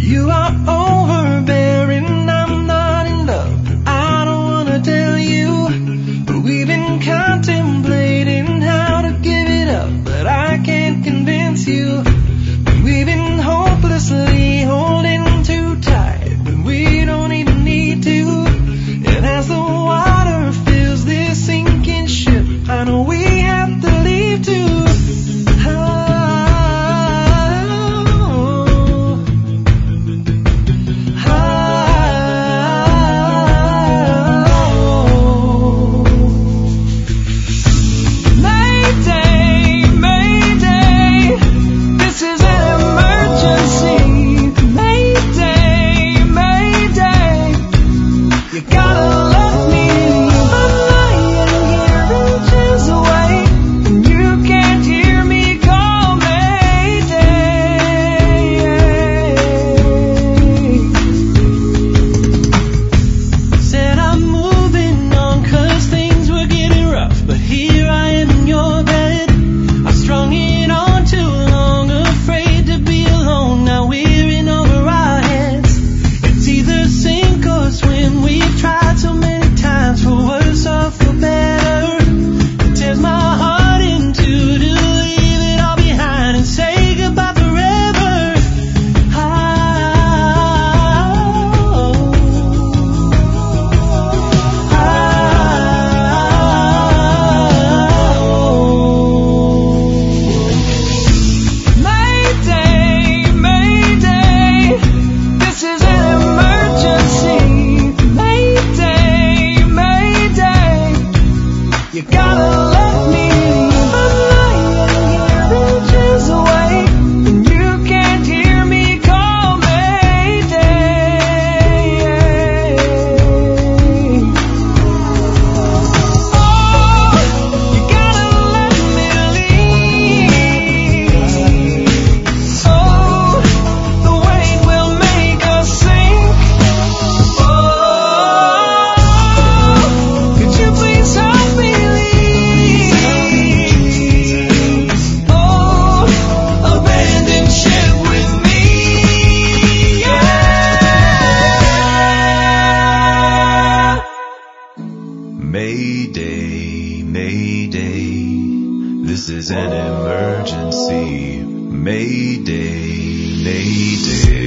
You are overbearing, I'm not in love. I don't wanna tell you, but we've been contemplating how to give it up, but I can't convince you. We've been hopelessly holding too tight when we don't even need to. And as the water fills this sinking ship, I know we have to leave too.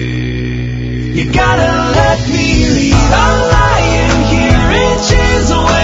You gotta let me leave. I'm lying here inches away.